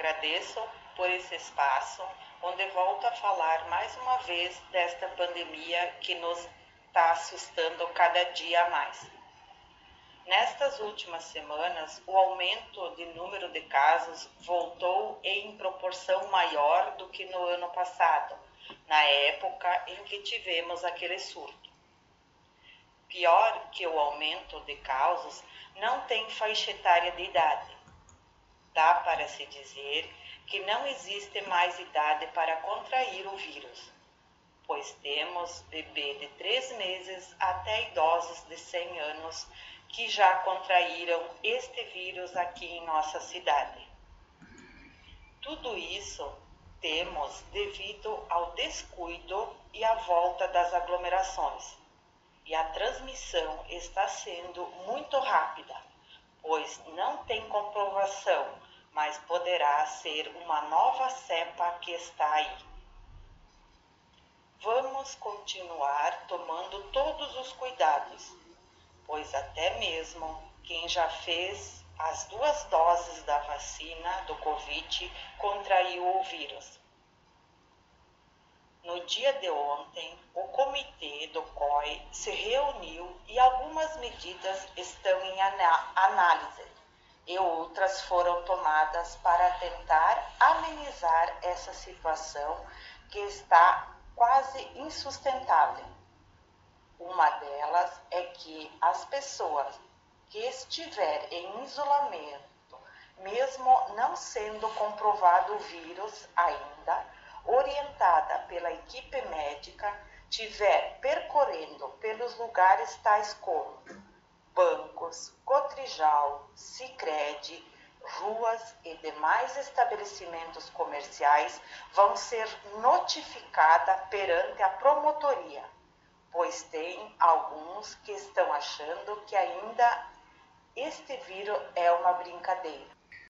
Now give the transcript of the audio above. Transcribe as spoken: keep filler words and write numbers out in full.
Agradeço por esse espaço, onde volto a falar mais uma vez desta pandemia que nos está assustando cada dia mais. Nestas últimas semanas, o aumento de número de casos voltou em proporção maior do que no ano passado, na época em que tivemos aquele surto. Pior que o aumento de casos, não tem faixa etária de idade. Dá para se dizer que não existe mais idade para contrair o vírus, pois temos bebê de três meses até idosos de cem anos que já contraíram este vírus aqui em nossa cidade. Tudo isso temos devido ao descuido e à volta das aglomerações. E a transmissão está sendo muito rápida, pois não tem comprovação, mas poderá ser uma nova cepa que está aí. Vamos continuar tomando todos os cuidados, pois até mesmo quem já fez as duas doses da vacina do Covid contraiu o vírus. No dia de ontem, o comitê do C O I se reuniu e algumas medidas estão em análise e outras foram tomadas para tentar amenizar essa situação que está quase insustentável. Uma delas é que as pessoas que estiverem em isolamento, mesmo não sendo comprovado o vírus ainda, orientada pela equipe médica, tiver percorrendo pelos lugares tais como bancos, Cotrijal, Sicredi, ruas e demais estabelecimentos comerciais, vão ser notificada perante a promotoria, pois tem alguns que estão achando que ainda este vírus é uma brincadeira.